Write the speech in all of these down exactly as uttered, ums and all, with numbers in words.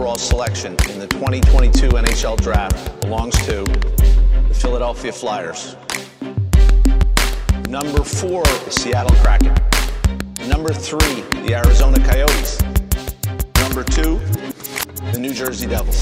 overall selection in the twenty twenty-two N H L Draft belongs to the Philadelphia Flyers. Number four, the Seattle Kraken. Number three, the Arizona Coyotes. Number two, the New Jersey Devils.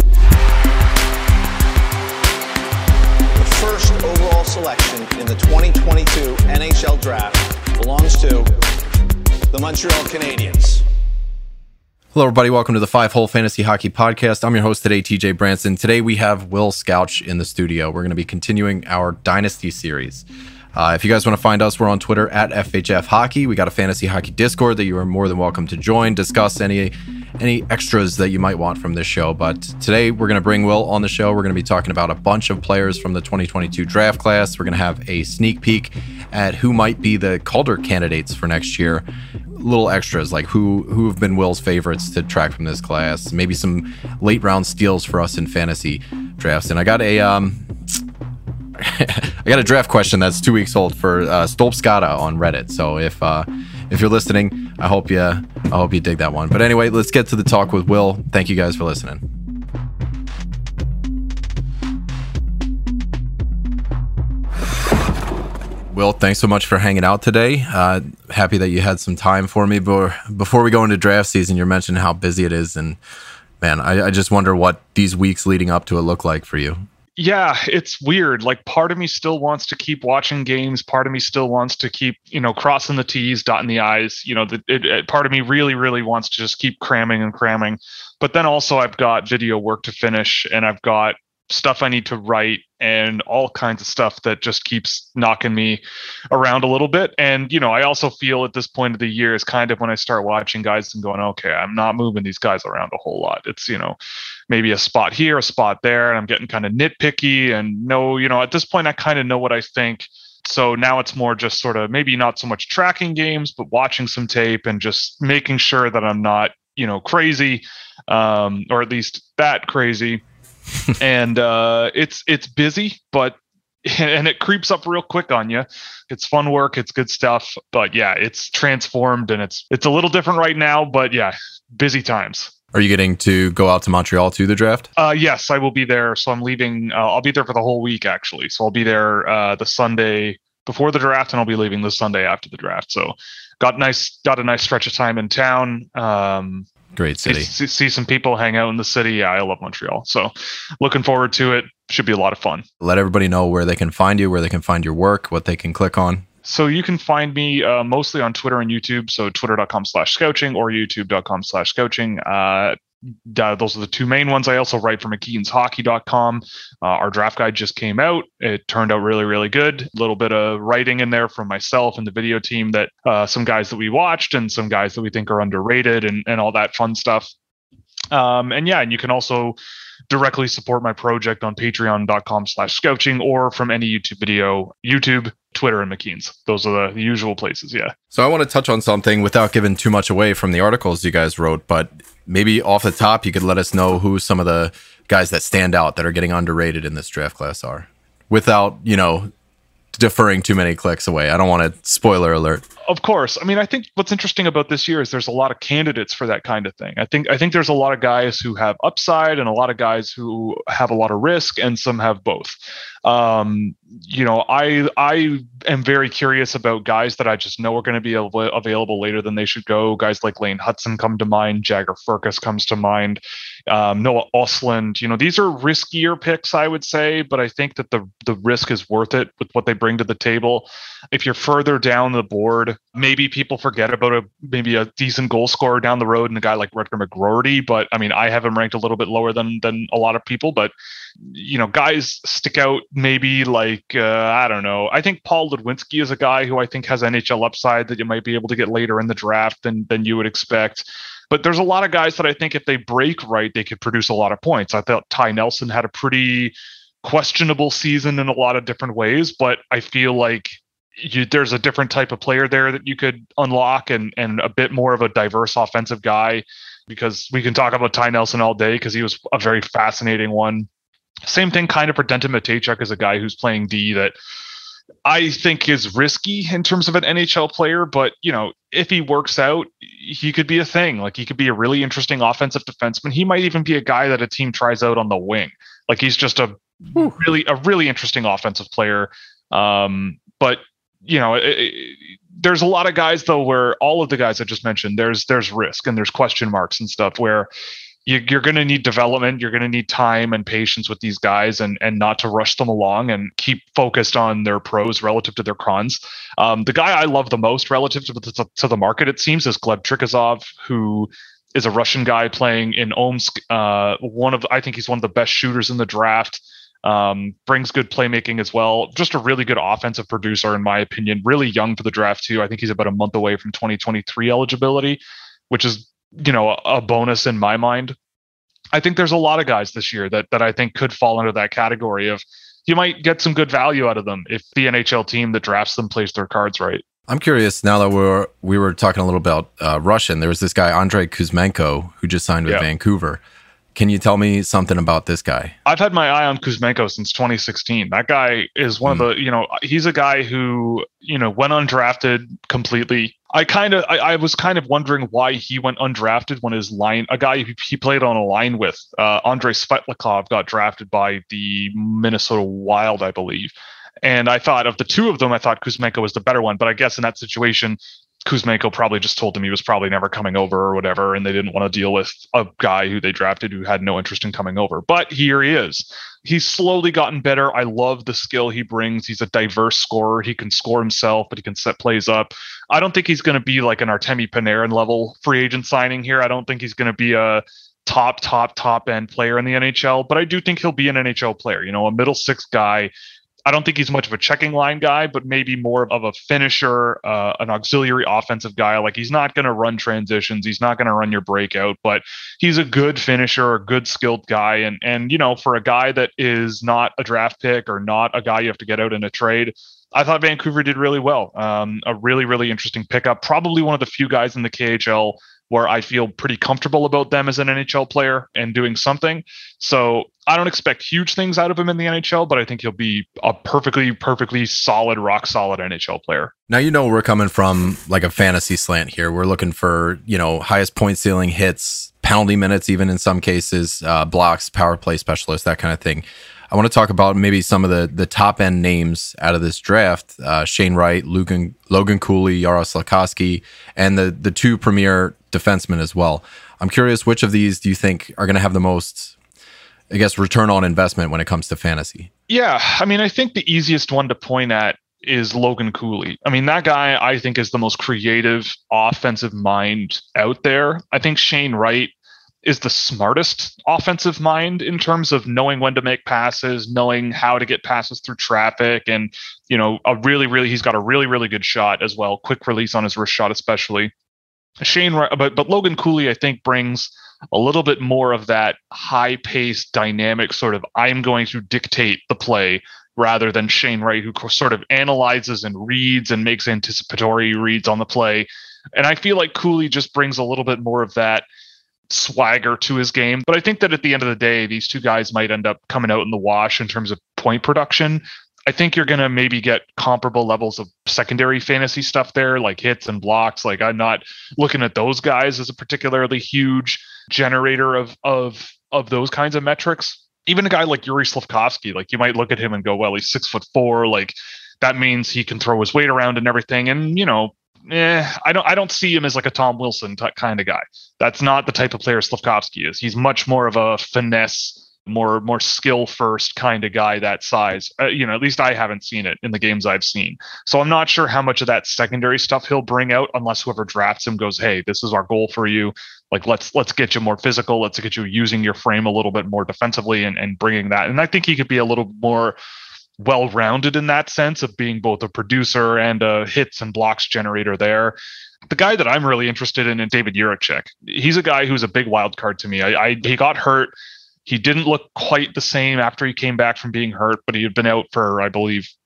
The first overall selection in the twenty twenty-two N H L Draft belongs to the Montreal Canadiens. Hello, everybody. Welcome to the Five Hole Fantasy Hockey Podcast. I'm your host today, T J Branson. Today we have Will Scouch in the studio. We're going to be continuing our Dynasty series. Uh, if you guys want to find us, we're on Twitter at F H F Hockey. We got a Fantasy Hockey Discord that you are more than welcome to join, discuss any any extras that you might want from this show. But today we're going to bring Will on the show. We're going to be talking about a bunch of players from the twenty twenty-two draft class. We're going to have a sneak peek at who might be the Calder candidates for next year. Little extras like who who have been Will's favorites to track from this class. Maybe some late round steals for us in fantasy drafts. And I got a um, I got a draft question that's two weeks old for uh, Stolpskata on Reddit. So if uh, if you're listening, I hope you I hope you dig that one. But anyway, let's get to the talk with Will. Thank you guys for listening. Will, thanks so much for hanging out today. Uh, happy that you had some time for me. But before we go into draft season, you're mentioning how busy it is. And man, I, I just wonder what these weeks leading up to it look like for you. Yeah, it's weird. Like part of me still wants to keep watching games. Part of me still wants to keep, you know, crossing the T's, dotting the I's. You know, the, it, it, part of me really, really wants to just keep cramming and cramming. But then also I've got video work to finish and I've got stuff I need to write and all kinds of stuff that just keeps knocking me around a little bit. And, you know, I also feel at this point of the year is kind of when I start watching guys and going, okay, I'm not moving these guys around a whole lot. It's, you know, maybe a spot here, a spot there, and I'm getting kind of nitpicky and no, you know, at this point I kind of know what I think. So now it's more just sort of maybe not so much tracking games, but watching some tape and just making sure that I'm not, you know, crazy, um, or at least that crazy. and uh, it's it's busy, but and it creeps up real quick on you. It's fun work, it's good stuff, but yeah, it's transformed and it's it's a little different right now. But yeah, busy times. Are you getting to go out to Montreal to the draft? Uh, yes, I will be there. So I'm leaving. Uh, I'll be there for the whole week actually. So I'll be there uh, the Sunday before the draft, and I'll be leaving the Sunday after the draft. So got nice got a nice stretch of time in town. Um, Great city. See, see some people hang out in the city. Yeah, I love Montreal. So looking forward to it. Should be a lot of fun. Let everybody know where they can find you, where they can find your work, what they can click on. So you can find me uh, mostly on Twitter and YouTube. So twitter.com slash scouching or youtube.com slash scouching. Uh, those are the two main ones. I also write for mckeens hockey dot com. Uh, our draft guide just came out. It turned out really, really good. A little bit of writing in there from myself and the video team that uh, some guys that we watched and some guys that we think are underrated and, and all that fun stuff. Um, and yeah, and you can also directly support my project on patreon.com slash scouching or from any YouTube video, YouTube, Twitter, and McKeens. Those are the usual places. Yeah. So I want to touch on something without giving too much away from the articles you guys wrote, but maybe off the top, you could let us know who some of the guys that stand out that are getting underrated in this draft class are without, you know, deferring too many clicks away. I don't want to spoiler alert. Of course. I mean, I think what's interesting about this year is there's a lot of candidates for that kind of thing. I think I think there's a lot of guys who have upside and a lot of guys who have a lot of risk, and some have both. Um, you know, I I am very curious about guys that I just know are going to be av- available later than they should go. Guys like Lane Hudson come to mind. Jagger Furcus comes to mind. Um, Noah Ostlund. You know, these are riskier picks, I would say, but I think that the the risk is worth it with what they bring to the table. If you're further down the board, maybe people forget about a maybe a decent goal scorer down the road and a guy like Rutger McGroarty. But I mean, I have him ranked a little bit lower than than a lot of people. But you know, guys stick out maybe like uh, I don't know. I think Paul Ludwinski is a guy who I think has N H L upside that you might be able to get later in the draft than than you would expect. But there's a lot of guys that I think if they break right, they could produce a lot of points. I thought Ty Nelson had a pretty questionable season in a lot of different ways, but I feel like you, there's a different type of player there that you could unlock and and a bit more of a diverse offensive guy, because we can talk about Ty Nelson all day because he was a very fascinating one. Same thing kind of for Denton Mateychuk as a guy who's playing D that I think is risky in terms of an N H L player, but you know, if he works out, he could be a thing. Like he could be a really interesting offensive defenseman. He might even be a guy that a team tries out on the wing. Like he's just a Whew. really a really interesting offensive player. Um, but you know, it, it, there's a lot of guys though where all of the guys I just mentioned, there's there's risk and there's question marks and stuff where you, you're going to need development. You're going to need time and patience with these guys, and and not to rush them along, and keep focused on their pros relative to their cons. Um, the guy I love the most relative to the, to the market, it seems, is Gleb Trikazov, who is a Russian guy playing in Omsk. Uh, one of I think he's one of the best shooters in the draft. Um, brings good playmaking as well. Just a really good offensive producer, in my opinion. Really young for the draft too. I think he's about a month away from twenty twenty-three eligibility, which is, you know, a, a bonus in my mind. I think there's a lot of guys this year that that I think could fall into that category of you might get some good value out of them if the N H L team that drafts them plays their cards right. I'm curious now that we're we were talking a little about uh, Russian. There was this guy Andrei Kuzmenko who just signed with yeah. Vancouver. Can you tell me something about this guy? I've had my eye on Kuzmenko since twenty sixteen. That guy is one mm. of the, you know, he's a guy who, you know, went undrafted completely. I kind of, I, I was kind of wondering why he went undrafted when his line, a guy he, he played on a line with, uh, Andrei Svetlikov, got drafted by the Minnesota Wild, I believe. And I thought of the two of them, I thought Kuzmenko was the better one. But I guess in that situation, Kuzmenko probably just told him he was probably never coming over or whatever, and they didn't want to deal with a guy who they drafted who had no interest in coming over. But here he is. He's slowly gotten better. I love the skill he brings. He's a diverse scorer. He can score himself, but he can set plays up. I don't think he's going to be like an Artemi Panarin level free agent signing here. I don't think he's going to be a top, top, top end player in the N H L, but I do think he'll be an N H L player, you know, a middle six guy. I don't think he's much of a checking line guy, but maybe more of a finisher, uh, an auxiliary offensive guy. Like he's not going to run transitions. He's not going to run your breakout, but he's a good finisher, a good skilled guy. And, and, you know, for a guy that is not a draft pick or not a guy you have to get out in a trade, I thought Vancouver did really well. Um, a really, really interesting pickup. Probably one of the few guys in the K H L where I feel pretty comfortable about them as an N H L player and doing something. So I don't expect huge things out of him in the N H L, but I think he'll be a perfectly, perfectly solid, rock solid N H L player. Now, you know, we're coming from like a fantasy slant here. We're looking for, you know, highest point ceiling hits, penalty minutes, even in some cases, uh, blocks, power play specialists, that kind of thing. I want to talk about maybe some of the the top end names out of this draft: uh, Shane Wright, Logan Logan Cooley, Jaros Slafkovsky, and the the two premier defensemen as well. I'm curious, which of these do you think are going to have the most, I guess, return on investment when it comes to fantasy? Yeah, I mean, I think the easiest one to point at is Logan Cooley. I mean, that guy I think is the most creative offensive mind out there. I think Shane Wright is the smartest offensive mind in terms of knowing when to make passes, knowing how to get passes through traffic. And, you know, a really, really, he's got a really, really good shot as well. Quick release on his wrist shot, especially. Shane, but, but Logan Cooley, I think, brings a little bit more of that high paced, dynamic sort of, I'm going to dictate the play, rather than Shane Wright, who sort of analyzes and reads and makes anticipatory reads on the play. And I feel like Cooley just brings a little bit more of that swagger to his game. But I think that at the end of the day, these two guys might end up coming out in the wash in terms of point production. I think you're going to maybe get comparable levels of secondary fantasy stuff there, like hits and blocks. Like I'm not looking at those guys as a particularly huge generator of of of those kinds of metrics. Even a guy like Yuri Slafkovsky, like you might look at him and go, well, he's six foot four. Like that means he can throw his weight around and everything. And, you know, Eh, I don't. I don't see him as like a Tom Wilson t- kind of guy. That's not the type of player Slafkovsky is. He's much more of a finesse, more more skill first kind of guy. That size, uh, you know. At least I haven't seen it in the games I've seen. So I'm not sure how much of that secondary stuff he'll bring out, unless whoever drafts him goes, "Hey, this is our goal for you. Like let's let's get you more physical. Let's get you using your frame a little bit more defensively and and bringing that." And I think he could be a little more well-rounded in that sense of being both a producer and a hits and blocks generator there. The guy that I'm really interested in is David Jiricek. He's a guy who's a big wild card to me. I, I he got hurt. He didn't look quite the same after he came back from being hurt, but he had been out for, I believe,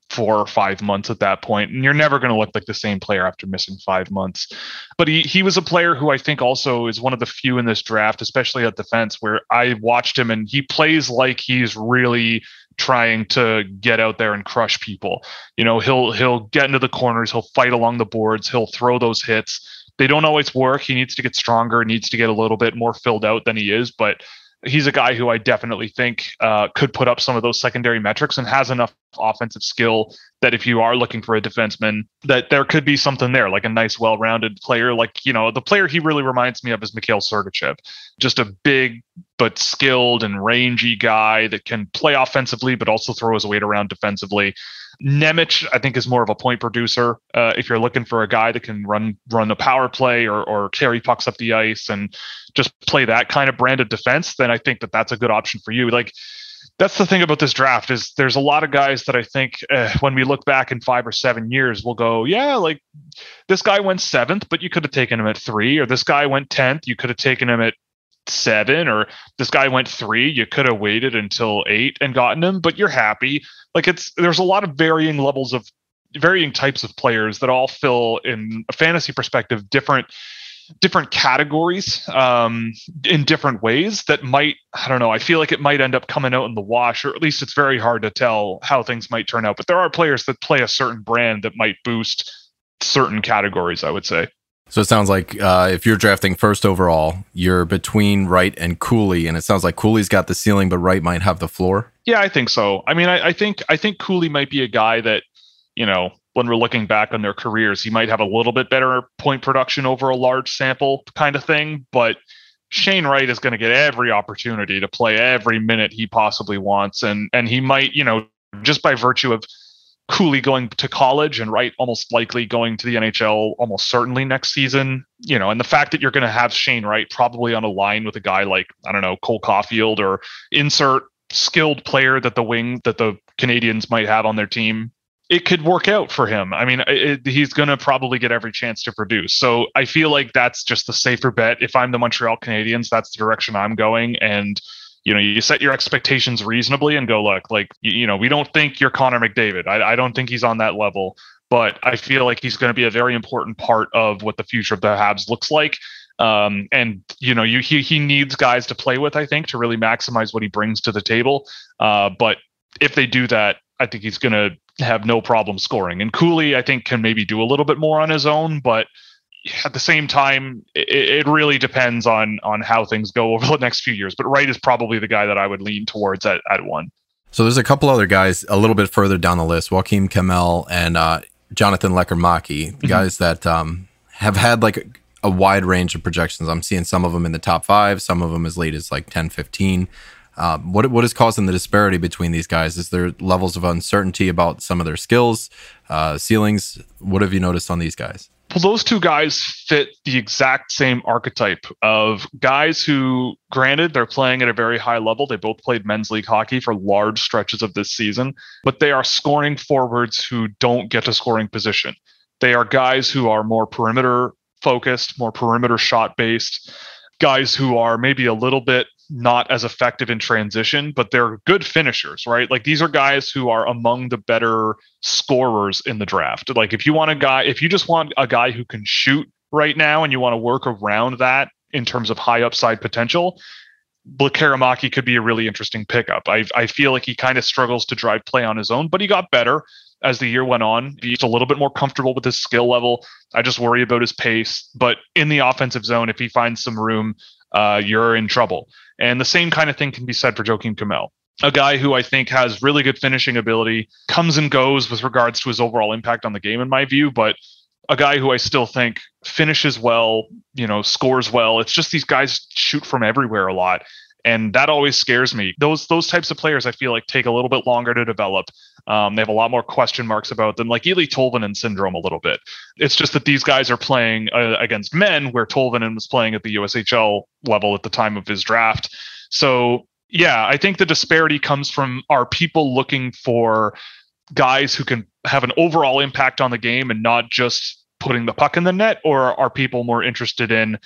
four or five months at that point, and you're never going to look like the same player after missing five months. But he he was a player who I think also is one of the few in this draft, especially at defense, where I watched him and he plays like he's really trying to get out there and crush people. You know, he'll he'll get into the corners, he'll fight along the boards, he'll throw those hits. They don't always work. He needs to get stronger, needs to get a little bit more filled out than he is, but he's a guy who I definitely think uh, could put up some of those secondary metrics and has enough offensive skill that if you are looking for a defenseman, that there could be something there, like a nice, well-rounded player. Like, you know, the player he really reminds me of is Mikhail Sergachev, just a big but skilled and rangy guy that can play offensively, but also throw his weight around defensively. Nemec, I think, is more of a point producer. Uh, if you're looking for a guy that can run run a power play or or carry pucks up the ice and just play that kind of brand of defense, then I think that that's a good option for you. Like, that's the thing about this draft is there's a lot of guys that I think uh, when we look back in five or seven years, we'll go, yeah, like this guy went seventh, but you could have taken him at three, or this guy went tenth, you could have taken him at seven, or this guy went three, you could have waited until eight and gotten him, but you're happy. Like, it's there's a lot of varying levels of varying types of players that all fill, in a fantasy perspective, different different categories um, in different ways that might, I don't know, I feel like it might end up coming out in the wash, or at least it's very hard to tell how things might turn out. But there are players that play a certain brand that might boost certain categories, I would say. So it sounds like uh, if you're drafting first overall, you're between Wright and Cooley, and it sounds like Cooley's got the ceiling, but Wright might have the floor. Yeah, I think so. I mean, I, I think I think Cooley might be a guy that, you know, when we're looking back on their careers, he might have a little bit better point production over a large sample kind of thing. But Shane Wright is going to get every opportunity to play every minute he possibly wants, and and he might, you know, just by virtue of Cooley going to college and Wright almost likely going to the N H L almost certainly next season, you know, and the fact that you're going to have Shane Wright probably on a line with a guy like, I don't know, Cole Caulfield, or insert skilled player that the wing that the Canadians might have on their team, it could work out for him. I mean, it, he's going to probably get every chance to produce. So I feel like that's just the safer bet. If I'm the Montreal Canadiens, that's the direction I'm going. And you know, you set your expectations reasonably and go, look, like, you know, we don't think you're Connor McDavid. I, I don't think he's on that level, but I feel like he's going to be a very important part of what the future of the Habs looks like. Um, and, you know, you, he, he needs guys to play with, I think, to really maximize what he brings to the table. Uh, but if they do that, I think he's going to have no problem scoring. And Cooley, I think, can maybe do a little bit more on his own, but at the same time, it, it really depends on on how things go over the next few years. But Wright is probably the guy that I would lean towards at, at one. So there's a couple other guys a little bit further down the list, Joakim Kemell and uh, Jonathan Lekkerimäki, mm-hmm. guys that um, have had like a, a wide range of projections. I'm seeing some of them in the top five, some of them as late as like ten, fifteen. Um, what what is causing the disparity between these guys? Is there levels of uncertainty about some of their skills, uh, ceilings? What have you noticed on these guys? Well, those two guys fit the exact same archetype of guys who, granted, they're playing at a very high level. They both played men's league hockey for large stretches of this season, but they are scoring forwards who don't get to scoring position. They are guys who are more perimeter focused, more perimeter shot based, guys who are maybe a little bit not as effective in transition, but they're good finishers, right? Like, these are guys who are among the better scorers in the draft. Like, if you want a guy, if you just want a guy who can shoot right now and you want to work around that in terms of high upside potential, Lekkerimäki could be a really interesting pickup. I I feel like he kind of struggles to drive play on his own, but he got better as the year went on. He's a little bit more comfortable with his skill level. I just worry about his pace, but in the offensive zone, if he finds some room, uh, you're in trouble. And the same kind of thing can be said for Joakim Kemell, a guy who I think has really good finishing ability, comes and goes with regards to his overall impact on the game, in my view, but a guy who I still think finishes well, you know, scores well. It's just these guys shoot from everywhere a lot. And that always scares me. Those those types of players, I feel like, take a little bit longer to develop. Um, they have a lot more question marks about them, like Eeli Tolvanen syndrome a little bit. It's just that these guys are playing uh, against men, where Tolvanen was playing at the U S H L level at the time of his draft. So, yeah, I think the disparity comes from, are people looking for guys who can have an overall impact on the game and not just putting the puck in the net, or are people more interested in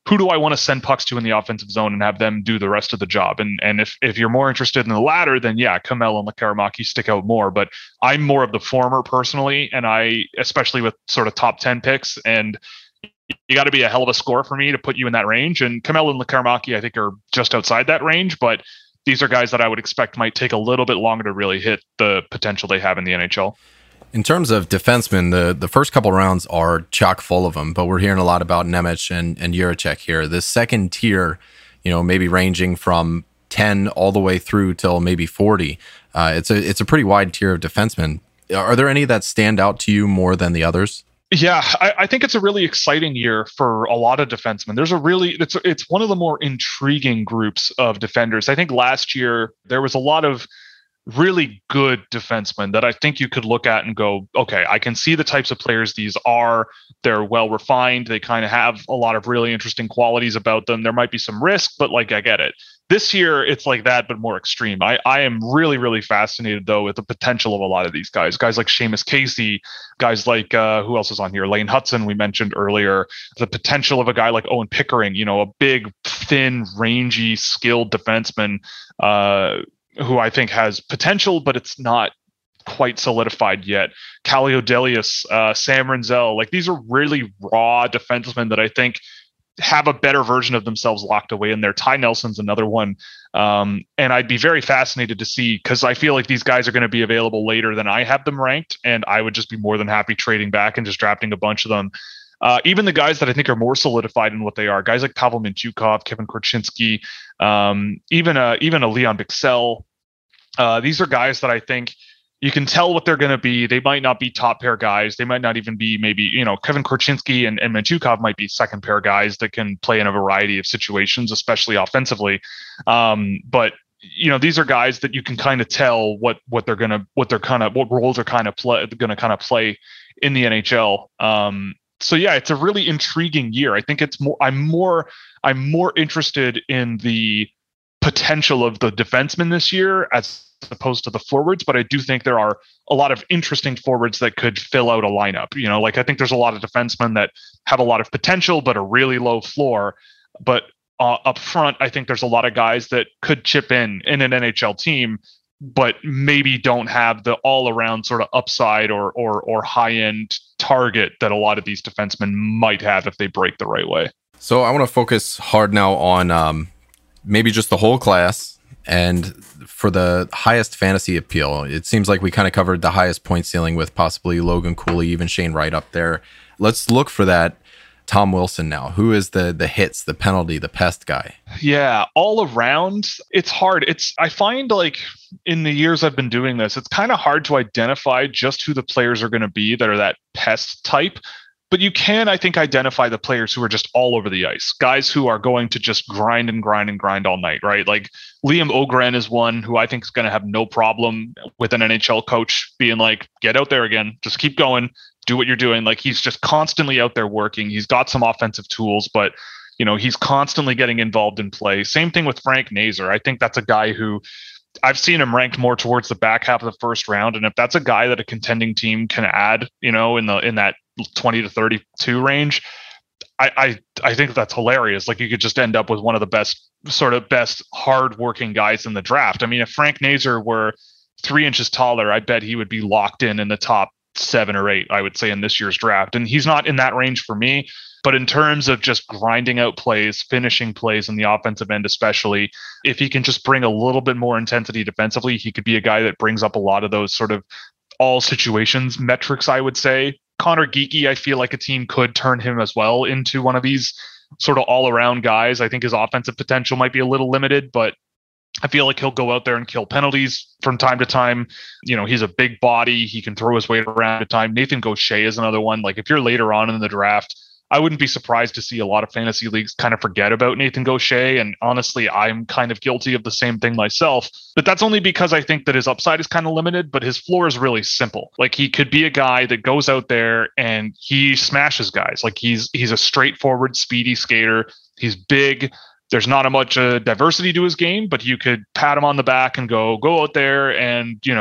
who do I want to send pucks to in the offensive zone and have them do the rest of the job? And and if if you're more interested in the latter, then yeah, Kamel and Lekaramaki stick out more. But I'm more of the former personally, and I especially with sort of top ten picks, and you got to be a hell of a score for me to put you in that range. And Kamel and Lekaramaki, I think, are just outside that range, but these are guys that I would expect might take a little bit longer to really hit the potential they have in the N H L. In terms of defensemen, the, the first couple rounds are chock full of them, but we're hearing a lot about Nemec and, and Jiricek here. The second tier, you know, maybe ranging from ten all the way through till maybe forty. Uh, it's a it's a pretty wide tier of defensemen. Are there any that stand out to you more than the others? Yeah, I, I think it's a really exciting year for a lot of defensemen. There's a really, it's it's one of the more intriguing groups of defenders. I think last year there was a lot of really good defensemen that I think you could look at and go, okay, I can see the types of players these are. They're well refined. They kind of have a lot of really interesting qualities about them. There might be some risk, but like, I get it. This year, it's like that, but more extreme. I, I am really, really fascinated, though, with the potential of a lot of these guys. Guys like Seamus Casey, guys like, uh, who else is on here? Lane Hudson, we mentioned earlier. The potential of a guy like Owen Pickering, you know, a big, thin, rangy, skilled defenseman, uh, who I think has potential, but it's not quite solidified yet. Kallio Delius, uh, Sam Renzel, like these are really raw defensemen that I think have a better version of themselves locked away in there. Ty Nelson's another one. Um, and I'd be very fascinated to see, because I feel like these guys are going to be available later than I have them ranked. And I would just be more than happy trading back and just drafting a bunch of them. Uh, even the guys that I think are more solidified in what they are, guys like Pavel Mintyukov, Kevin Korchinski, um, even a, even a Leon Bixel. Uh, these are guys that I think you can tell what they're going to be. They might not be top pair guys. They might not even be maybe, you know, Kevin Korchinski and, and Mintyukov might be second pair guys that can play in a variety of situations, especially offensively. Um, but, you know, these are guys that you can kind of tell what, what they're going to, what they're kind of, what roles are kind of play, going to kind of play in the N H L. Um, so yeah, it's a really intriguing year. I think it's more, I'm more, I'm more interested in the potential of the defensemen this year as opposed to the forwards, but I do think there are a lot of interesting forwards that could fill out a lineup. You know, like I think there's a lot of defensemen that have a lot of potential, but a really low floor. But uh, up front, I think there's a lot of guys that could chip in in an N H L team, but maybe don't have the all-around sort of upside or or or high-end target that a lot of these defensemen might have if they break the right way. So I want to focus hard now on um, maybe just the whole class, and for the highest fantasy appeal. It seems like we kind of covered the highest point ceiling with possibly Logan Cooley, even Shane Wright up there. Let's look for that Tom Wilson now. Who is the the hits, the penalty, the pest guy? Yeah, all around, it's hard. It's I find like in the years I've been doing this, it's kind of hard to identify just who the players are going to be that are that pest type. But you can, I think, identify the players who are just all over the ice, guys who are going to just grind and grind and grind all night, right? Like Liam Ogren is one who I think is going to have no problem with an N H L coach being like, get out there again, just keep going, do what you're doing. Like he's just constantly out there working. He's got some offensive tools, but you know, he's constantly getting involved in play. Same thing with Frank Nazar. I think that's a guy who I've seen him ranked more towards the back half of the first round. And if that's a guy that a contending team can add, you know, in the in that twenty to thirty-two range, I, I I think that's hilarious. Like you could just end up with one of the best sort of best hardworking guys in the draft. I mean, if Frank Nazar were three inches taller, I bet he would be locked in in the top seven or eight, I would say, in this year's draft. And he's not in that range for me. But in terms of just grinding out plays, finishing plays in the offensive end, especially, if he can just bring a little bit more intensity defensively, he could be a guy that brings up a lot of those sort of all situations metrics, I would say. Connor Geekie, I feel like a team could turn him as well into one of these sort of all-around guys. I think his offensive potential might be a little limited, but I feel like he'll go out there and kill penalties from time to time. You know, he's a big body. He can throw his weight around at time. Nathan Gaucher is another one. Like if you're later on in the draft, I wouldn't be surprised to see a lot of fantasy leagues kind of forget about Nathan Gaucher. And honestly, I'm kind of guilty of the same thing myself. But that's only because I think that his upside is kind of limited, but his floor is really simple. Like he could be a guy that goes out there and he smashes guys. Like he's he's a straightforward, speedy skater. He's big. There's not a much uh, diversity to his game, but you could pat him on the back and go, go out there and, you know,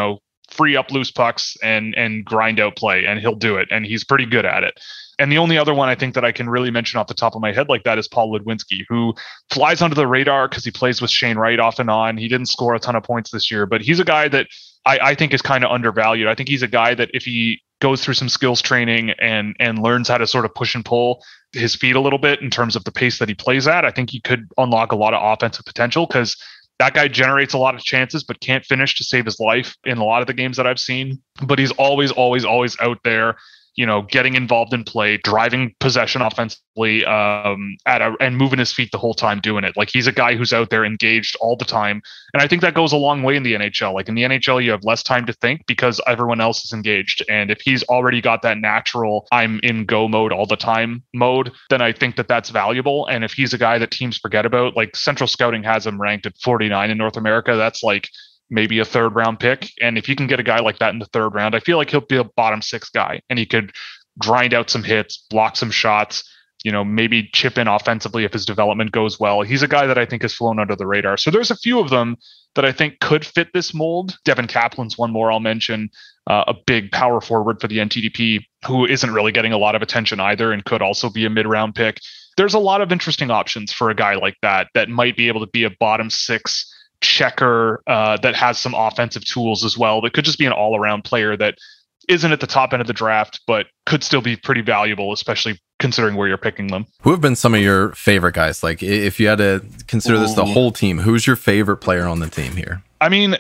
free up loose pucks and and grind out play, and he'll do it, and he's pretty good at it. And the only other one I think that I can really mention off the top of my head like that is Paul Ludwinski, who flies under the radar because he plays with Shane Wright off and on. He didn't score a ton of points this year, but he's a guy that I, I think is kind of undervalued. I think he's a guy that if he goes through some skills training and and learns how to sort of push and pull his feet a little bit in terms of the pace that he plays at, I think he could unlock a lot of offensive potential, because that guy generates a lot of chances but can't finish to save his life in a lot of the games that I've seen. But he's always, always, always out there, you know, getting involved in play, driving possession offensively, um, at a, and moving his feet the whole time doing it. Like, he's a guy who's out there engaged all the time. And I think that goes a long way in the N H L. Like, in the N H L, you have less time to think because everyone else is engaged. And if he's already got that natural, I'm in go mode all the time mode, then I think that that's valuable. And if he's a guy that teams forget about, like Central Scouting has him ranked at forty-nine in North America, that's like maybe a third round pick. And if you can get a guy like that in the third round, I feel like he'll be a bottom six guy, and he could grind out some hits, block some shots, you know, maybe chip in offensively if his development goes well. He's a guy that I think has flown under the radar. So there's a few of them that I think could fit this mold. Devin Kaplan's one more I'll mention, uh, a big power forward for the N T D P who isn't really getting a lot of attention either and could also be a mid-round pick. There's a lot of interesting options for a guy like that that might be able to be a bottom six checker uh, that has some offensive tools as well. That could just be an all-around player that isn't at the top end of the draft, but could still be pretty valuable, especially considering where you're picking them. Who have been some of your favorite guys? Like, if you had to consider this the whole team, who's your favorite player on the team here? I mean,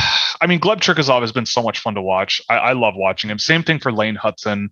I mean, Gleb Trikozov has been so much fun to watch. I, I love watching him. Same thing for Lane Hutson.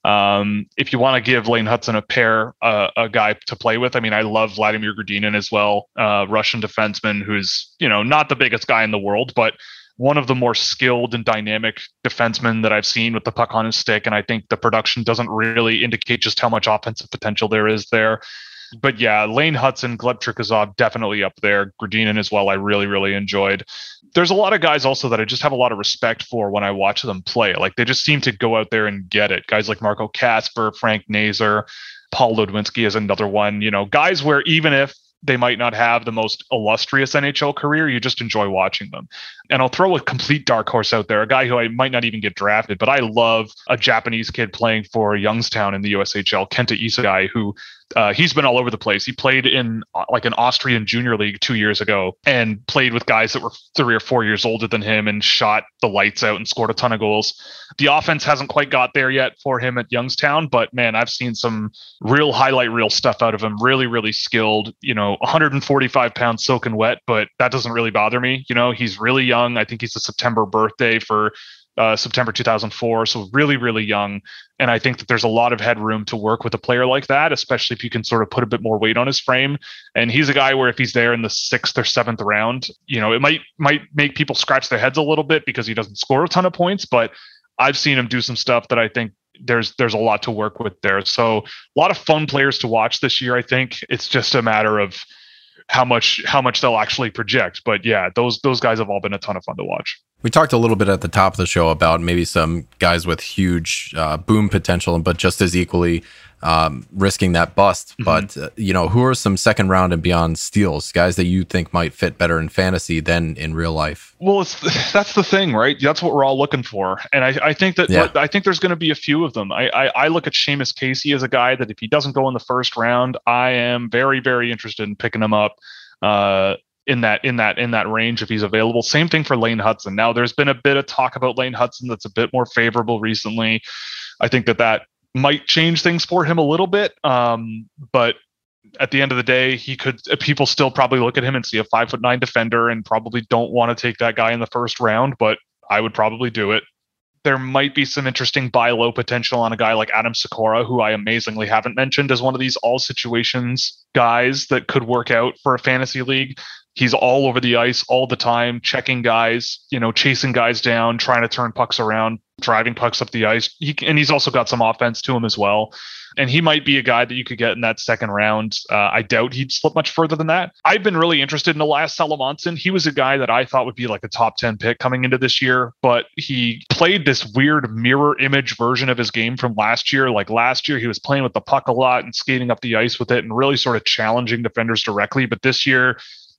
Um, if you want to give Lane Hutson a pair, uh, a guy to play with, I mean, I love Vladimir Gradinin as well, uh, Russian defenseman who's, you know, not the biggest guy in the world, but one of the more skilled and dynamic defensemen that I've seen with the puck on his stick. And I think the production doesn't really indicate just how much offensive potential there is there. But yeah, Lane Hutson, Gleb Trikozov, definitely up there. Gradinin as well, I really, really enjoyed. There's a lot of guys also that I just have a lot of respect for when I watch them play. Like, they just seem to go out there and get it. Guys like Marco Kasper, Frank Nazar, Paul Ludwinski is another one. You know, guys where even if they might not have the most illustrious N H L career, you just enjoy watching them. And I'll throw a complete dark horse out there, a guy who I might not even get drafted, but I love a Japanese kid playing for Youngstown in the U S H L, Kenta Isegai, who uh, he's been all over the place. He played in uh, like an Austrian junior league two years ago and played with guys that were three or four years older than him and shot the lights out and scored a ton of goals. The offense hasn't quite got there yet for him at Youngstown, but man, I've seen some real highlight reel stuff out of him. Really, really skilled, you know, one hundred forty-five pounds soaking wet, but that doesn't really bother me. You know, he's really young. I think he's a September birthday for uh, September two thousand four. So really, really young. And I think that there's a lot of headroom to work with a player like that, especially if you can sort of put a bit more weight on his frame. And he's a guy where if he's there in the sixth or seventh round, you know, it might, might make people scratch their heads a little bit because he doesn't score a ton of points, but I've seen him do some stuff that I think there's there's a lot to work with there. So a lot of fun players to watch this year. I think it's just a matter of how much how much they'll actually project. But yeah, those those guys have all been a ton of fun to watch. We talked a little bit at the top of the show about maybe some guys with huge uh, boom potential, but just as equally um, risking that bust. Mm-hmm. But, uh, you know, who are some second round and beyond steals, guys that you think might fit better in fantasy than in real life? Well, it's, that's the thing, right? That's what we're all looking for. And I, I think that yeah. I think there's going to be a few of them. I, I, I look at Seamus Casey as a guy that if he doesn't go in the first round, I am very, very interested in picking him up. Uh, in that in that in that range if he's available. Same thing for Lane Hutson. Now there's been a bit of talk about Lane Hutson that's a bit more favorable recently. I think that that might change things for him a little bit, um, but at the end of the day, he could people still probably look at him and see a five foot nine defender and probably don't want to take that guy in the first round, but I would probably do it. There might be some interesting buy low potential on a guy like Adam Sikora, who I amazingly haven't mentioned as one of these all situations guys that could work out for a fantasy league. He's all over the ice all the time, checking guys, you know, chasing guys down, trying to turn pucks around, driving pucks up the ice. He, and he's also got some offense to him as well. And he might be a guy that you could get in that second round. Uh, I doubt he'd slip much further than that. I've been really interested in Elias Salamonson. He was a guy that I thought would be like a top ten pick coming into this year, but he played this weird mirror image version of his game from last year. Like last year, he was playing with the puck a lot and skating up the ice with it and really sort of challenging defenders directly. But this year,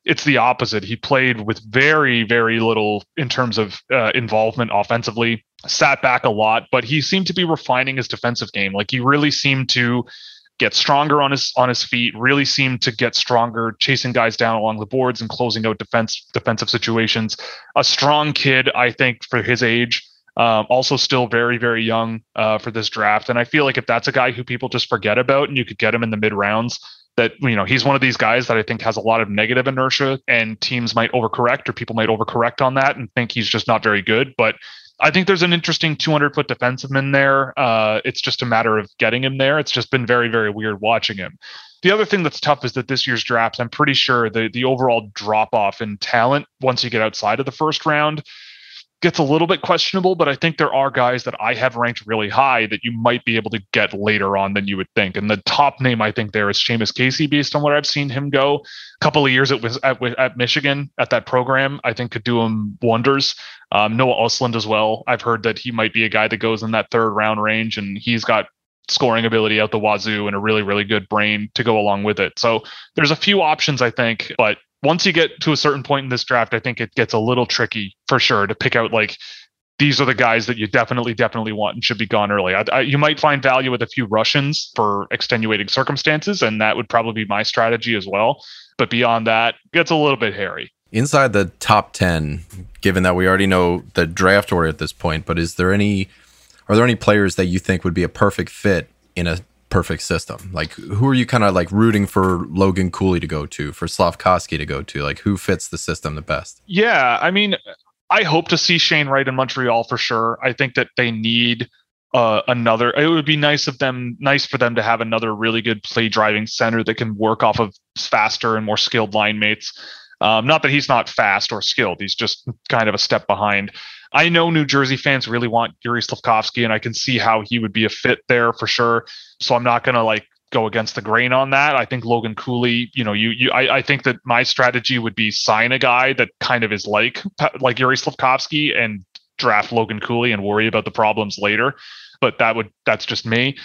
it's the opposite. He played with very, very little in terms of uh, involvement offensively, sat back a lot, but he seemed to be refining his defensive game. Like he really seemed to get stronger on his on his feet, really seemed to get stronger, chasing guys down along the boards and closing out defense defensive situations. A strong kid, I think, for his age. Um, also still very, very young uh, for this draft. And I feel like if that's a guy who people just forget about and you could get him in the mid rounds, that, you know, he's one of these guys that I think has a lot of negative inertia and teams might overcorrect or people might overcorrect on that and think he's just not very good. But I think there's an interesting two hundred foot defenseman there. Uh, it's just a matter of getting him there. It's just been very, very weird watching him. The other thing that's tough is that this year's draft, I'm pretty sure the, the overall drop off in talent once you get outside of the first round gets a little bit questionable, but I think there are guys that I have ranked really high that you might be able to get later on than you would think. And the top name I think there is Seamus Casey, based on what I've seen him go. A couple of years it was at, at Michigan at that program, I think could do him wonders. Um, Noah Osland as well. I've heard that he might be a guy that goes in that third round range, and he's got scoring ability out the wazoo and a really, really good brain to go along with it. So there's a few options, I think, but once you get to a certain point in this draft, I think it gets a little tricky for sure to pick out like these are the guys that you definitely, definitely want and should be gone early. I, I, you might find value with a few Russians for extenuating circumstances, and that would probably be my strategy as well. But beyond that, it gets a little bit hairy. Inside the top ten, given that we already know the draft order at this point, but is there any, are there any players that you think would be a perfect fit in a perfect system? Like, who are you kind of like rooting for Logan Cooley to go to, for Slafkovsky to go to? Like, who fits the system the best? Yeah, I mean, I hope to see Shane Wright in Montreal for sure. I think that they need uh, another. It would be nice of them, nice for them to have another really good play driving center that can work off of faster and more skilled line mates. Um, not that he's not fast or skilled; he's just kind of a step behind. I know New Jersey fans really want Yuri Slafkovsky, and I can see how he would be a fit there for sure. So I'm not going to like go against the grain on that. I think Logan Cooley, you know, you, you, I, I think that my strategy would be sign a guy that kind of is like, like Yuri Slafkovsky and draft Logan Cooley and worry about the problems later. But that would, that's just me.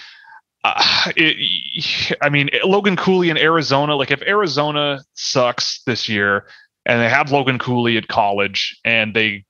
Uh, it, I mean, Logan Cooley in Arizona, like if Arizona sucks this year and they have Logan Cooley at college and they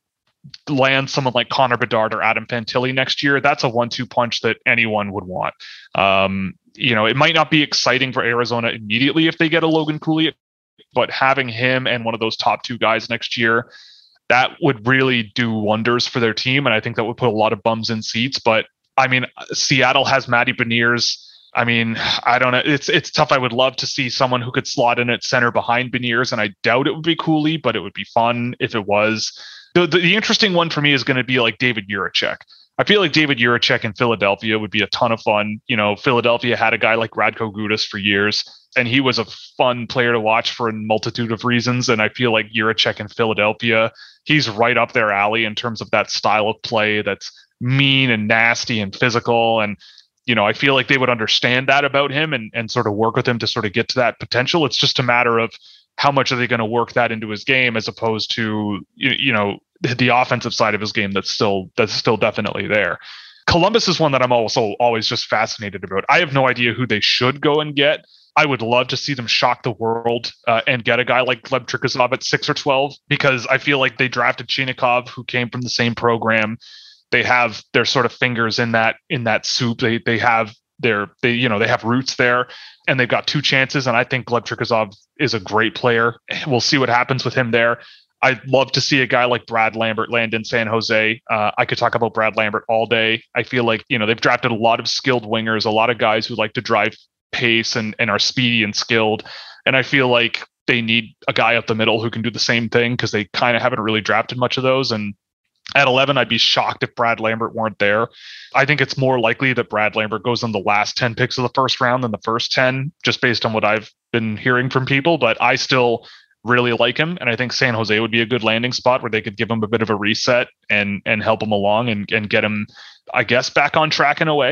land someone like Connor Bedard or Adam Fantilli next year, that's a one two punch that anyone would want. Um, you know, it might not be exciting for Arizona immediately if they get a Logan Cooley, but having him and one of those top two guys next year, that would really do wonders for their team. And I think that would put a lot of bums in seats. But I mean, Seattle has Matty Beniers. I mean, I don't know. It's it's tough. I would love to see someone who could slot in at center behind Beniers, and I doubt it would be Cooley, but it would be fun if it was. The, the, the interesting one for me is going to be like David Jiricek. I feel like David Jiricek in Philadelphia would be a ton of fun. You know, Philadelphia had a guy like Radko Gudas for years, and he was a fun player to watch for a multitude of reasons. And I feel like Jiricek in Philadelphia, he's right up their alley in terms of that style of play that's mean and nasty and physical. And, you know, I feel like they would understand that about him and, and sort of work with him to sort of get to that potential. It's just a matter of how much are they going to work that into his game as opposed to, you, you know, the offensive side of his game that's still that's still definitely there. Columbus is one that I'm also always just fascinated about. I have no idea who they should go and get. I would love to see them shock the world uh, and get a guy like Gleb Trikozov at six or twelve, because I feel like they drafted Chinikov, who came from the same program. They have their sort of fingers in that in that soup. They they have their they you know they have roots there, and they've got two chances. And I think Gleb Trikozov is a great player. We'll see what happens with him there. I'd love to see a guy like Brad Lambert land in San Jose. Uh, I could talk about Brad Lambert all day. I feel like, you know, they've drafted a lot of skilled wingers, a lot of guys who like to drive pace and, and are speedy and skilled. And I feel like they need a guy up the middle who can do the same thing, because they kind of haven't really drafted much of those. And at eleven, I'd be shocked if Brad Lambert weren't there. I think it's more likely that Brad Lambert goes in the last ten picks of the first round than the first ten, just based on what I've been hearing from people. But I still really like him, and I think San Jose would be a good landing spot where they could give him a bit of a reset and and help him along and, and get him, I guess, back on track in a way.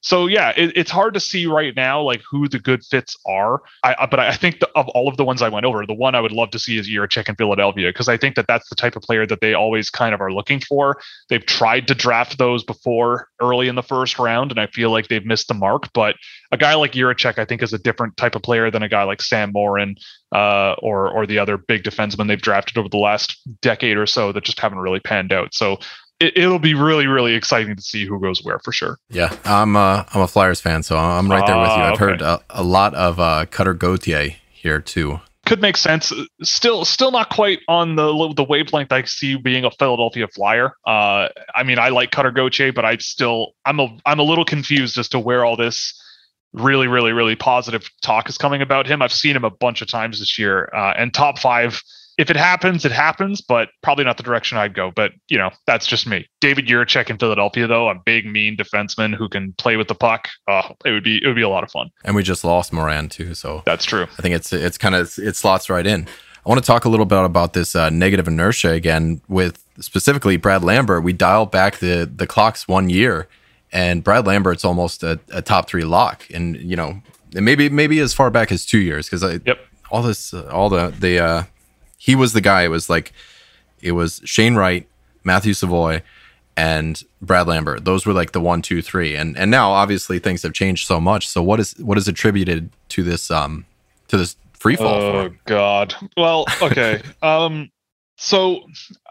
So yeah, it, it's hard to see right now like who the good fits are. I, but I think the, of all of the ones I went over, the one I would love to see is Jiricek in Philadelphia, because I think that that's the type of player that they always kind of are looking for. They've tried to draft those before early in the first round, and I feel like they've missed the mark. But a guy like Jiricek, I think, is a different type of player than a guy like Sam Morin uh, or or the other big defensemen they've drafted over the last decade or so that just haven't really panned out. So it, it'll be really, really exciting to see who goes where for sure. Yeah, I'm uh, I'm a Flyers fan, so I'm right there with you. I've uh, okay. heard a, a lot of uh, Cutter Gauthier here too. Could make sense. Still, still not quite on the the wavelength I see being a Philadelphia Flyer. Uh, I mean, I like Cutter Gauthier, but I still I'm a I'm a little confused as to where all this really, really, really positive talk is coming about him. I've seen him a bunch of times this year, uh, and top five. If it happens, it happens, but probably not the direction I'd go. But, you know, that's just me. David Jiricek in Philadelphia, though, a big, mean defenseman who can play with the puck. Oh, it would be it would be a lot of fun. And we just lost Moran, too. So that's true. I think it's it's kind of it slots right in. I want to talk a little bit about this uh, negative inertia again with specifically Brad Lambert. We dialed back the, the clocks one year, and Brad Lambert's almost a, a top three lock. And, you know, maybe maybe as far back as two years because I yep. all this, uh, all the, the, uh, he was the guy. It was like, it was Shane Wright, Matthew Savoy, and Brad Lambert. Those were like the one, two, three. And and now obviously things have changed so much. So what is what is attributed to this um to this free fall? Oh for? God. Well, okay. um, so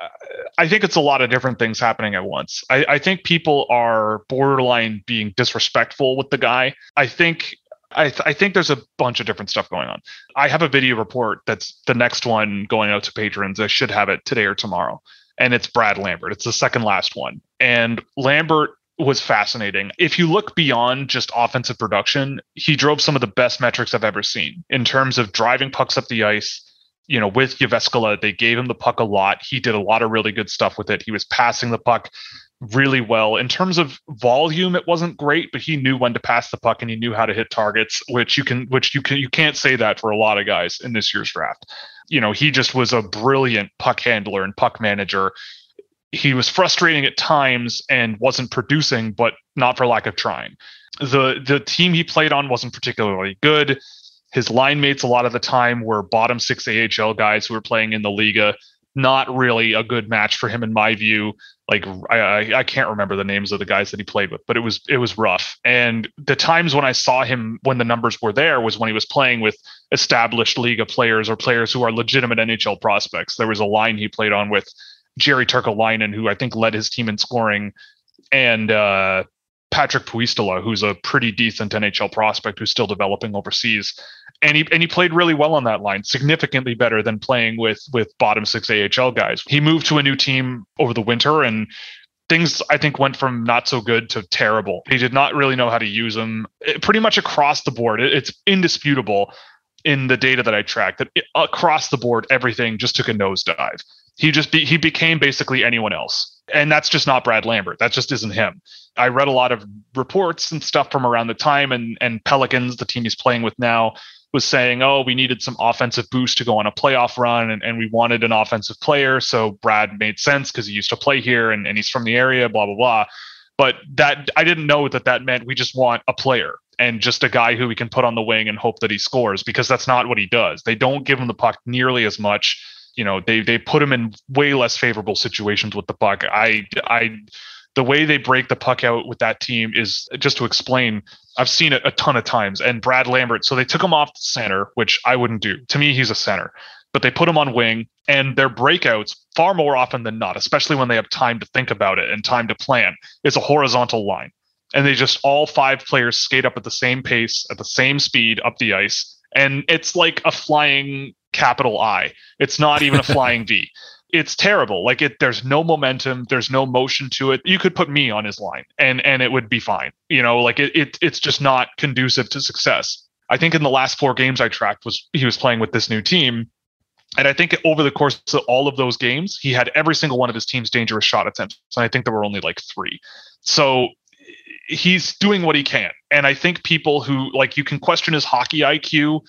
I think it's a lot of different things happening at once. I, I think people are borderline being disrespectful with the guy. I think. I, th- I think there's a bunch of different stuff going on. I have a video report that's the next one going out to patrons. I should have it today or tomorrow. And it's Brad Lambert. It's the second last one. And Lambert was fascinating. If you look beyond just offensive production, he drove some of the best metrics I've ever seen in terms of driving pucks up the ice. You know, with Jyväskylä, they gave him the puck a lot. He did a lot of really good stuff with it. He was passing the puck really well. In terms of volume, it wasn't great, but he knew when to pass the puck and he knew how to hit targets, which you can, which you can, you can't say that for a lot of guys in this year's draft. You know, he just was a brilliant puck handler and puck manager. He was frustrating at times and wasn't producing, but not for lack of trying. The the team he played on wasn't particularly good. His line mates a lot of the time were bottom six A H L guys who were playing in the Liga. Not really a good match for him in my view. Like I, I, I can't remember the names of the guys that he played with, but it was it was rough. And the times when I saw him when the numbers were there was when he was playing with established Liga players or players who are legitimate N H L prospects. There was a line he played on with Jerry Turkalainen, who I think led his team in scoring, and uh, Patrick Puistola, who's a pretty decent N H L prospect who's still developing overseas. And he and he played really well on that line, significantly better than playing with with bottom six A H L guys. He moved to a new team over the winter, and things I think went from not so good to terrible. He did not really know how to use them it, pretty much across the board. It, it's indisputable in the data that I tracked that it, across the board, everything just took a nosedive. He just be, he became basically anyone else. And that's just not Brad Lambert. That just isn't him. I read a lot of reports and stuff from around the time, and and Pelicans, the team he's playing with now, was saying, oh, we needed some offensive boost to go on a playoff run, and, and we wanted an offensive player. So Brad made sense because he used to play here and, and he's from the area, blah, blah, blah. But that I didn't know that that meant we just want a player and just a guy who we can put on the wing and hope that he scores, because that's not what he does. They don't give him the puck nearly as much. You know, they they put him in way less favorable situations with the puck. I I the way they break the puck out with that team is, just to explain, I've seen it a ton of times. And Brad Lambert, so they took him off the center, which I wouldn't do. To me, he's a center. But they put him on wing, and their breakouts, far more often than not, especially when they have time to think about it and time to plan, is a horizontal line. And they just, all five players skate up at the same pace, at the same speed up the ice. And it's like a flying capital I. It's not even a flying V. It's terrible. Like it, there's no momentum. There's no motion to it. You could put me on his line and, and it would be fine. You know, like it, it, it's just not conducive to success. I think in the last four games I tracked was he was playing with this new team. And I think over the course of all of those games, he had every single one of his team's dangerous shot attempts. And I think there were only like three. So he's doing what he can. And I think people who, like, you can question his hockey I Q.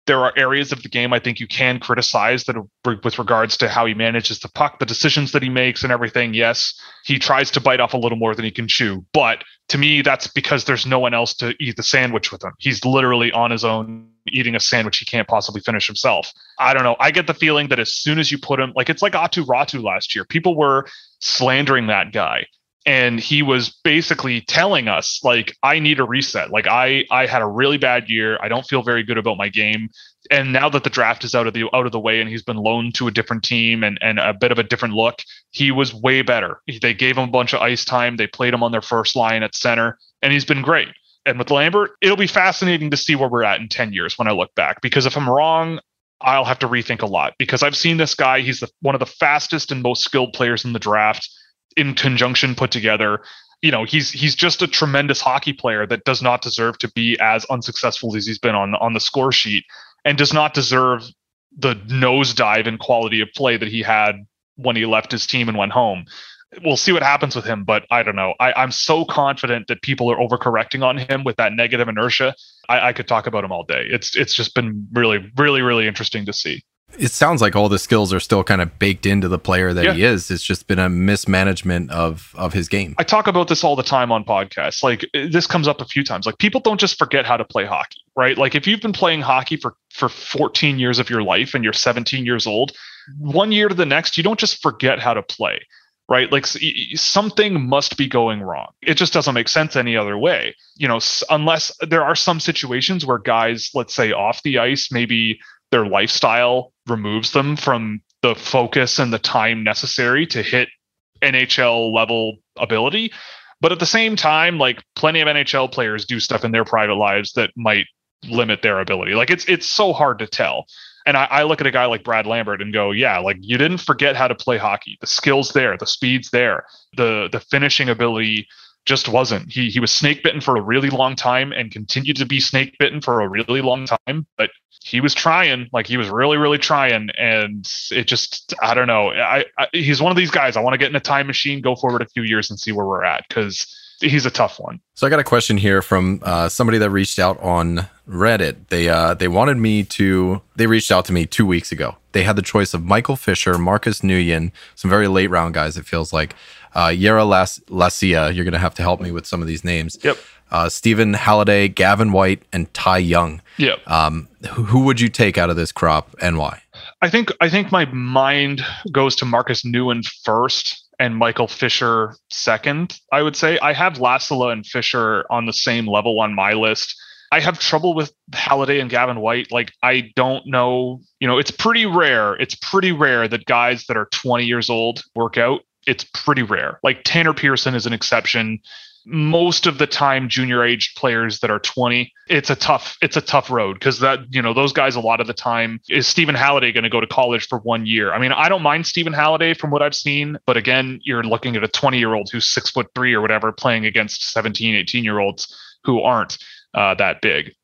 There are areas of the game I think you can criticize that are, with regards to how he manages the puck, the decisions that he makes and everything. Yes, he tries to bite off a little more than he can chew. But to me, that's because there's no one else to eat the sandwich with him. He's literally on his own eating a sandwich he can't possibly finish himself. I don't know. I get the feeling that as soon as you put him, like it's like Aatu Räty last year, people were slandering that guy. And he was basically telling us, like, I need a reset. Like, I I had a really bad year. I don't feel very good about my game. And now that the draft is out of the out of the way and he's been loaned to a different team and, and a bit of a different look, he was way better. They gave him a bunch of ice time. They played him on their first line at center, and he's been great. And with Lambert, it'll be fascinating to see where we're at in ten years when I look back. Because if I'm wrong, I'll have to rethink a lot. Because I've seen this guy. He's the, one of the fastest and most skilled players in the draft. In conjunction put together, you know, he's he's just a tremendous hockey player that does not deserve to be as unsuccessful as he's been on on the score sheet, and does not deserve the nosedive in quality of play that he had when he left his team and went home. We'll see what happens with him, but I don't know. I, I'm so confident that people are overcorrecting on him with that negative inertia. I, I could talk about him all day. It's it's just been really, really, really interesting to see. It sounds like all the skills are still kind of baked into the player that yeah. he is. It's just been a mismanagement of of his game. I talk about this all the time on podcasts. Like, this comes up a few times. Like, people don't just forget how to play hockey, right? Like, if you've been playing hockey for, for fourteen years of your life and you're seventeen years old, one year to the next, you don't just forget how to play, right? Like, something must be going wrong. It just doesn't make sense any other way. You know, unless there are some situations where guys, let's say off the ice, maybe their lifestyle removes them from the focus and the time necessary to hit N H L level ability. But at the same time, like, plenty of N H L players do stuff in their private lives that might limit their ability. Like, it's it's so hard to tell. And I, I look at a guy like Brad Lambert and go, yeah, like, you didn't forget how to play hockey. The skill's there, the speed's there, the the finishing ability just wasn't. He he was snake bitten for a really long time and continued to be snake bitten for a really long time. But he was trying, like, he was really, really trying. And it just, I don't know. I, I he's one of these guys. I want to get in a time machine, go forward a few years and see where we're at, because he's a tough one. So I got a question here from uh, somebody that reached out on Reddit. They uh, they wanted me to, they reached out to me two weeks ago. They had the choice of Michael Fisher, Marcus Nguyen, some very late round guys, it feels like. Uh, Yera Las- Lacia, you're going to have to help me with some of these names. Yep. Uh, Stephen Halliday, Gavin White, and Ty Young. Yep. Um, who, who would you take out of this crop and why? I think I think my mind goes to Marcus Nguyen first and Michael Fisher second, I would say. I have Lassila and Fisher on the same level on my list. I have trouble with Halliday and Gavin White. Like, I don't know, you know, it's pretty rare. It's pretty rare that guys that are twenty years old work out. It's pretty rare. Like, Tanner Pearson is an exception. Most of the time, junior aged players that are twenty, it's a tough, it's a tough road, because that, you know, those guys a lot of the time, is Stephen Halliday going to go to college for one year? I mean, I don't mind Stephen Halliday from what I've seen, but again, you're looking at a twenty year old who's six foot three or whatever, playing against seventeen, eighteen year olds who aren't uh, that big.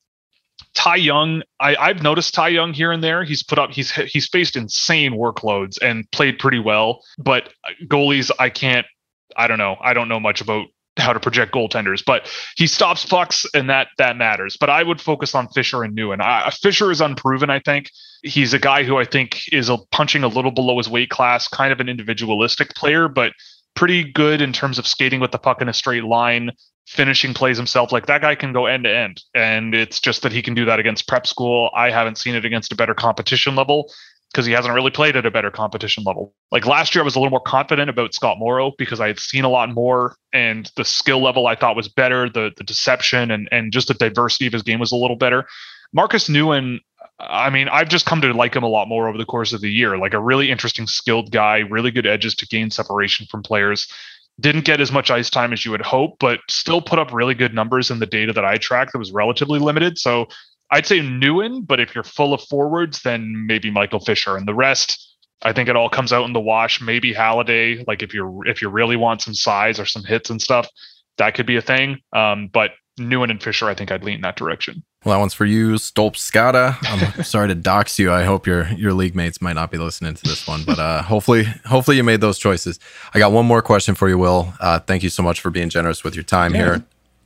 Ty Young, I, I've noticed Ty Young here and there. He's put up, he's he's faced insane workloads and played pretty well. But goalies, I can't, I don't know. I don't know much about how to project goaltenders, but he stops pucks, and that that matters. But I would focus on Fisher and Nguyen. I, Fisher is unproven, I think. He's a guy who I think is a, punching a little below his weight class, kind of an individualistic player, but pretty good in terms of skating with the puck in a straight line, finishing plays himself. Like, that guy can go end to end. And it's just that he can do that against prep school. I haven't seen it against a better competition level, because he hasn't really played at a better competition level. Like, last year, I was a little more confident about Scott Morrow because I had seen a lot more, and the skill level I thought was better. The the deception and, and just the diversity of his game was a little better. Marcus Nguyen, I mean, I've just come to like him a lot more over the course of the year. Like, a really interesting, skilled guy, really good edges to gain separation from players. Didn't get as much ice time as you would hope, but still put up really good numbers in the data that I tracked that was relatively limited. So I'd say Nguyen, but if you're full of forwards, then maybe Michael Fisher. And the rest, I think it all comes out in the wash. Maybe Halliday, like, if you're if you really want some size or some hits and stuff, that could be a thing. Um, but Nguyen and Fisher, I think I'd lean in that direction. Well, that one's for you, Stolpskada. I'm sorry to dox you. I hope your your league mates might not be listening to this one, but uh, hopefully hopefully you made those choices. I got one more question for you, Will. Uh, thank you so much for being generous with your time yeah. here.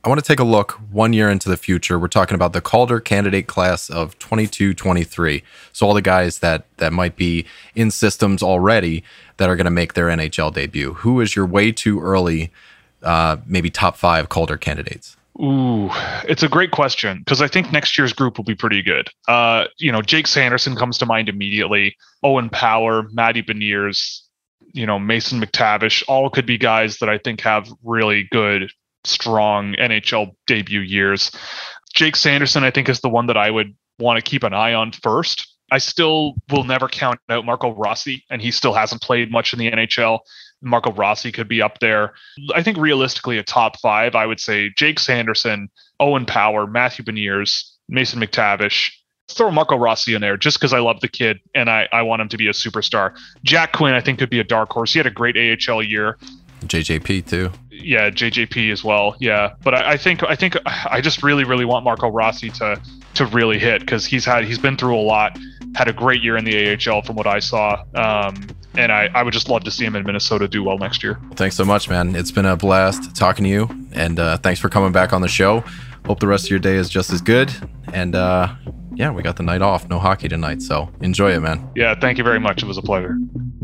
I want to take a look one year into the future. We're talking about the Calder candidate class of twenty-two twenty-three. So all the guys that that might be in systems already that are going to make their N H L debut. Who is your way too early, uh, maybe top five Calder candidates? Ooh, it's a great question because I think next year's group will be pretty good. Uh, you know, Jake Sanderson comes to mind immediately. Owen Power, Matty Beniers, you know, Mason McTavish, all could be guys that I think have really good, strong N H L debut years. Jake Sanderson, I think, is the one that I would want to keep an eye on first. I still will never count out Marco Rossi, and he still hasn't played much in the N H L. Marco Rossi could be up there. I think realistically a top five, I would say Jake Sanderson, Owen Power, Matthew Beniers, Mason McTavish. Throw Marco Rossi in there just because I love the kid and I, I want him to be a superstar. Jack Quinn, I think, could be a dark horse. He had a great A H L year. J J P too. Yeah, J J P as well. Yeah, but I, I think I think I just really really want Marco Rossi to to really hit because he's had he's been through a lot. Had a great year in the A H L from what I saw. Um, and I, I would just love to see him in Minnesota do well next year. Thanks so much, man. It's been a blast talking to you. And uh, thanks for coming back on the show. Hope the rest of your day is just as good. And uh, yeah, we got the night off. No hockey tonight. So enjoy it, man. Yeah, thank you very much. It was a pleasure.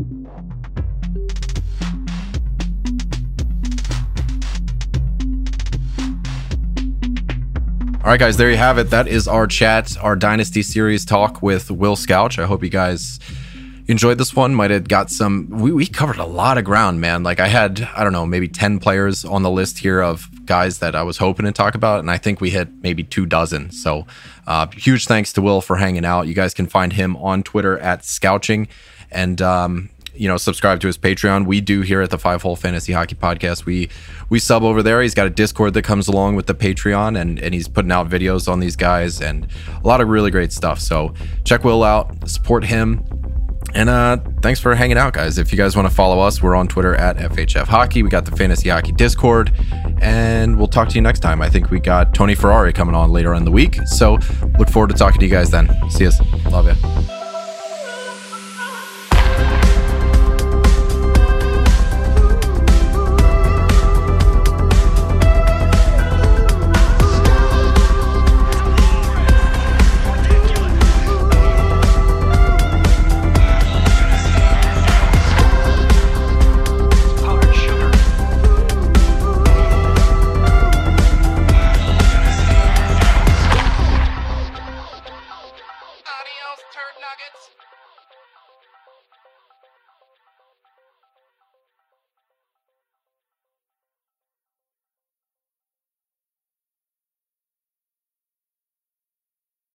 All right, guys, there you have it. That is our chat, our Dynasty Series talk with Will Scouch. I hope you guys enjoyed this one. Might have got some, we, we covered a lot of ground, man. Like I had, I don't know, maybe ten players on the list here of guys that I was hoping to talk about. And I think we hit maybe two dozen. So uh, huge thanks to Will for hanging out. You guys can find him on Twitter at Scouching. And, um, you know, subscribe to his Patreon. We do here at the Five Hole Fantasy Hockey Podcast. We we sub over there. He's got a Discord that comes along with the Patreon, and, and he's putting out videos on these guys and a lot of really great stuff. So check Will out, support him. And uh, thanks for hanging out, guys. If you guys want to follow us, we're on Twitter at F H F Hockey. We got the Fantasy Hockey Discord, and we'll talk to you next time. I think we got Tony Ferrari coming on later in the week. So look forward to talking to you guys then. See you. Love you.